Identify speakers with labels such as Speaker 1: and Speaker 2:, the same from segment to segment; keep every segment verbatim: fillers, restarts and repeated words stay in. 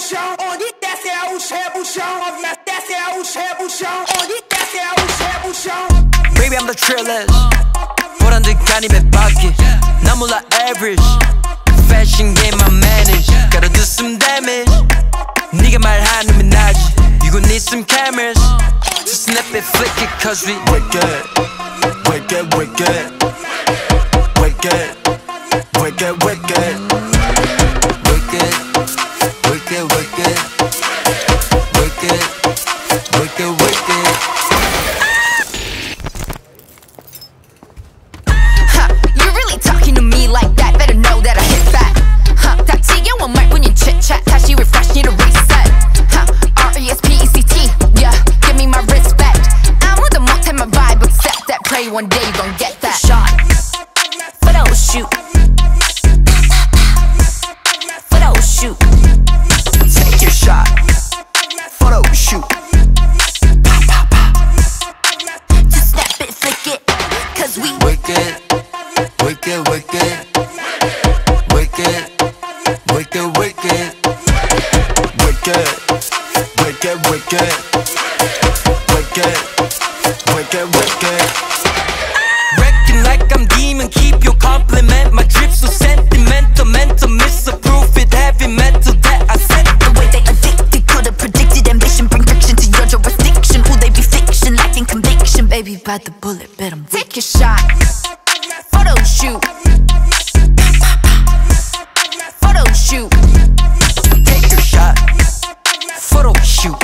Speaker 1: chão, onde desce é os rebuchão, desce é os rebuchão, onde desce é os rebuchão.
Speaker 2: Baby I'm the trillest 보란 듯 아니면 밖에 난 몰라 average Fashion game I manage Gotta do some damage 네가 말하는 나지 You gon' need some cameras To snap it, flick it cause we
Speaker 3: We're good We're good, we're good We're good We're good, we're good
Speaker 2: We're good We're good, we're good We're good We're good, we're good
Speaker 4: Huh, you really talking to me like that Better know that I hit that Huh, 다 지겨운 말뿐인 chit-chat 다시 refresh, need a reset Huh, R E S P E C T Yeah, give me my respect 아무도 못해 my vibe except that Pray one day you gon' get that Shot Photo shoot Photo shoot
Speaker 2: Take your shot Photo shoot Pop, pop, pop
Speaker 4: Just snap it, flick it Cause we
Speaker 2: Wicked Wicked, wicked Wicked Wicked, wicked
Speaker 3: Wicked Wicked, wicked Wicked Wicked, wicked
Speaker 2: Wrecking like I'm demon Keep your compliment My drip so sentimental Mental misapprove it Heavy metal that I said
Speaker 4: The way they addicted Could've predicted ambition Bring friction to your jurisdiction Who they be fiction Lacking conviction Baby bite the bullet Bet 'em take your shot Photo shoot Photo shoot
Speaker 2: Take your shot Photo shoot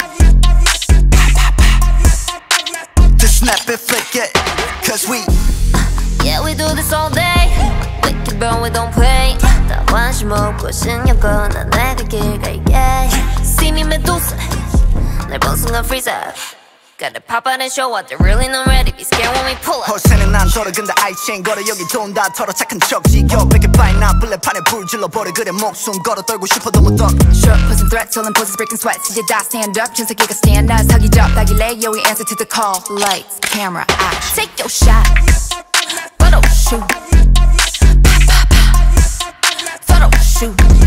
Speaker 3: Just snap it, flick it Cause we
Speaker 5: Yeah, we do this all day Wicked but we don't play 다 관심 없고 신경 꺼 난 내가 길 갈게 See me Medusa 날 본 순간 freeze up Gotta pop out and show what they're really not ready Be scared when we pull up
Speaker 3: 허세는 난 덜어 근데 아이체인 걸어 여기 돈 다 털어 착한 척 지겨 베개 파이나 블랙판에 불 질러버려 그래 목숨 걸어 떨고 싶어 너무 더
Speaker 4: Short posing threats Telling poses breaking sweats 이제 다 stand up 전세계가 stand up 사기적 따길래 Yeah we answer to the call Lights, camera, action Take your shot Photo shoot Photo shoot